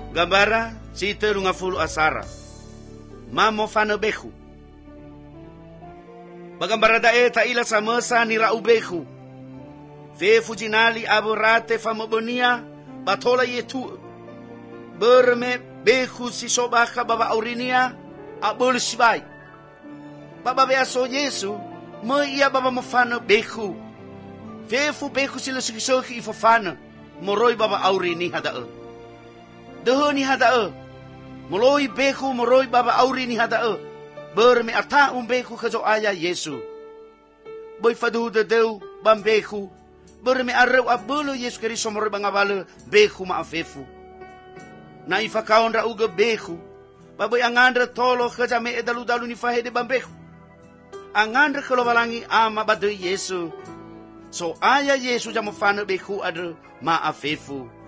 Gambara si terunga fulu asara. Mamo fana behu. Bagambara dae ta ila sa mesa ni rau behu. Fe fujinali aborate famobonia batola yetu. Berme behu si sobaka baba aurinia abol sibai. Baba beaso Yesu mo ia baba mo fana behu. Fe fu behu sila sikisoki ifafana moroi baba aurini hada. Deho ni hada. Moloi behu moroi baba aurini hada. Berme ata behu kajo aya Yesu. Boy fadu de deu bam behu. Berme arreu abulu Yesu Kristo moroi bangabale behu maafefu. Na ifakaon ra uga behu. Baboy angandra tolo kaja me dalu ni fahede bam behu. Angandra kelobalangi ama badu Yesu. So aya Yesu jamu fana behu adru maafefu.